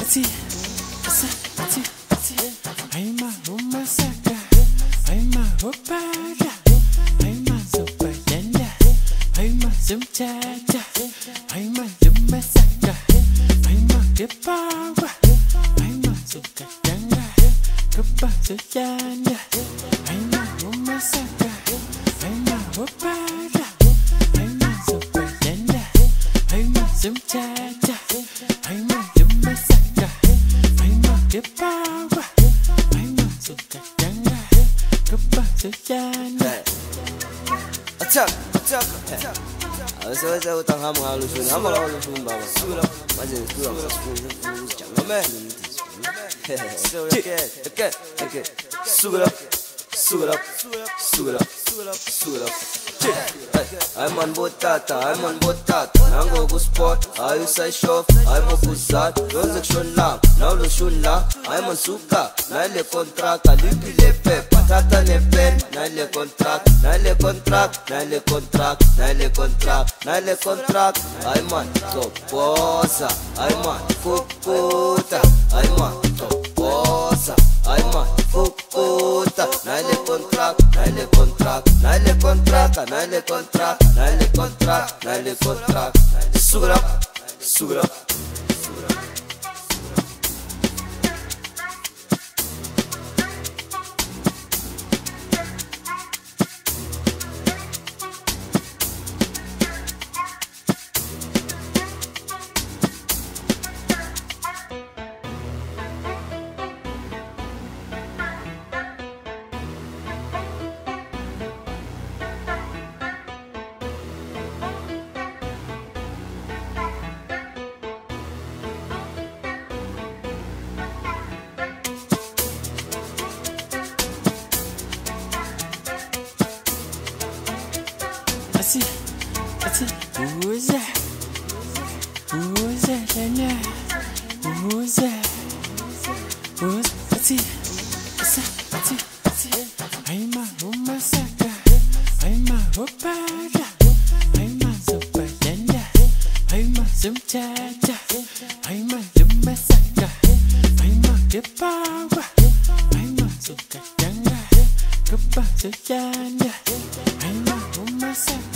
Así, así, así, así. Ay, ma, uma saca. Ay, ma, opaga. Ay, ma, sopa yanda. Ay, ma, zum cha cha. Ay, ma, uma saca. Ay, ma, que pawa. Ay, ma, suka yanga. Kepa suyanda. Ay, ma, uma saca. Ay, ma, opaga. Ay, ma, sopa yanda. Ay, ma, zum cha cha. Ay, ma, uma saca. Ay, ma, que pawa. Ay, ma, suka yanga. Kepa suyanda. Attack, attack, attack. Aweza utanga mwalushuni amala walushuni baba. Maje sura Amen. So okay. Sugar up. I'm on botata, nango go sport, I say shop, I'm on kusat, transaction lang, now the shun lang, I'm on suka, nile contract, lipi lepe, patata ne pen, nile contract, I'm on top bossa, I'm on fukuta, I'm on top bossa, I'm on fukuta, nile contract, sugar up. Así, así, usa, lana, usa, así, así. Ay, ma, uma saca, ay, ma, opaga, ay, ma, sopa yanda, ay, ma, zum cha cha, ay, ma, uma saca, ay, ma, que pawa, ay, ma, suka yanga, kepa suyanda, ay, ma, uma saca.